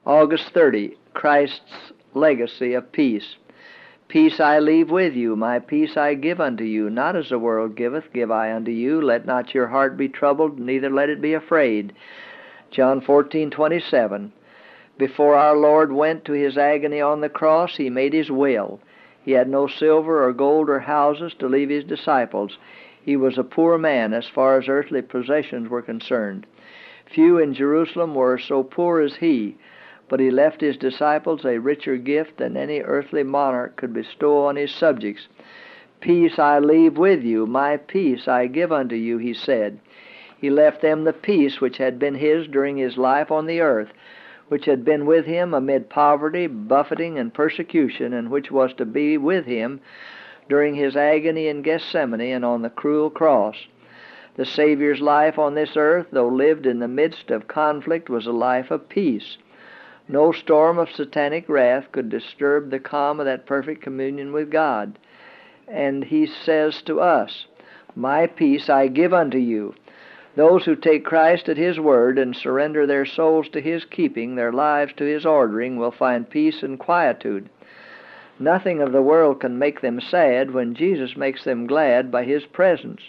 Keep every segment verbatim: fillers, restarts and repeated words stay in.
August thirtieth, Christ's legacy of peace. Peace I leave with you, my peace I give unto you. Not as the world giveth, give I unto you. Let not your heart be troubled, neither let it be afraid. John fourteen twenty-seven. Before our Lord went to his agony on the cross, he made his will. He had no silver or gold or houses to leave his disciples. He was a poor man as far as earthly possessions were concerned. Few in Jerusalem were so poor as he, but he left his disciples a richer gift than any earthly monarch could bestow on his subjects. Peace I leave with you, my peace I give unto you, he said. He left them the peace which had been his during his life on the earth, which had been with him amid poverty, buffeting, and persecution, and which was to be with him during his agony in Gethsemane and on the cruel cross. The Savior's life on this earth, though lived in the midst of conflict, was a life of peace. No storm of satanic wrath could disturb the calm of that perfect communion with God. And he says to us, my peace I give unto you. Those who take Christ at his word and surrender their souls to his keeping, their lives to his ordering, will find peace and quietude. Nothing of the world can make them sad when Jesus makes them glad by his presence.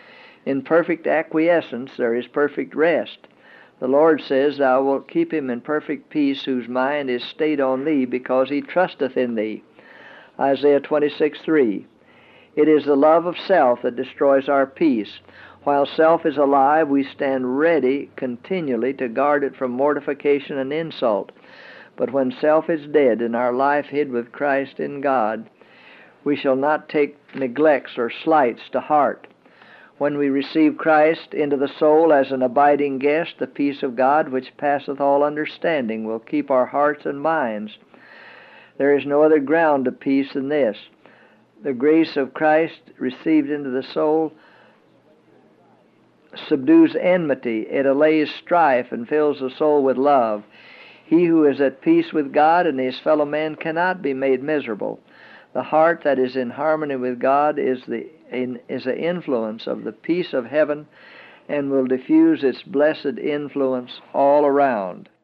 In perfect acquiescence there is perfect rest. The Lord says, thou wilt keep him in perfect peace whose mind is stayed on thee, because he trusteth in thee. Isaiah twenty-six three. It is the love of self that destroys our peace. While self is alive, we stand ready continually to guard it from mortification and insult. But when self is dead and our life hid with Christ in God, we shall not take neglects or slights to heart. When we receive Christ into the soul as an abiding guest, the peace of God, which passeth all understanding, will keep our hearts and minds. There is no other ground of peace than this. The grace of Christ received into the soul subdues enmity, it allays strife, and fills the soul with love. He who is at peace with God and his fellow man cannot be made miserable. The heart that is in harmony with God is the is the influence of the peace of heaven and will diffuse its blessed influence all around.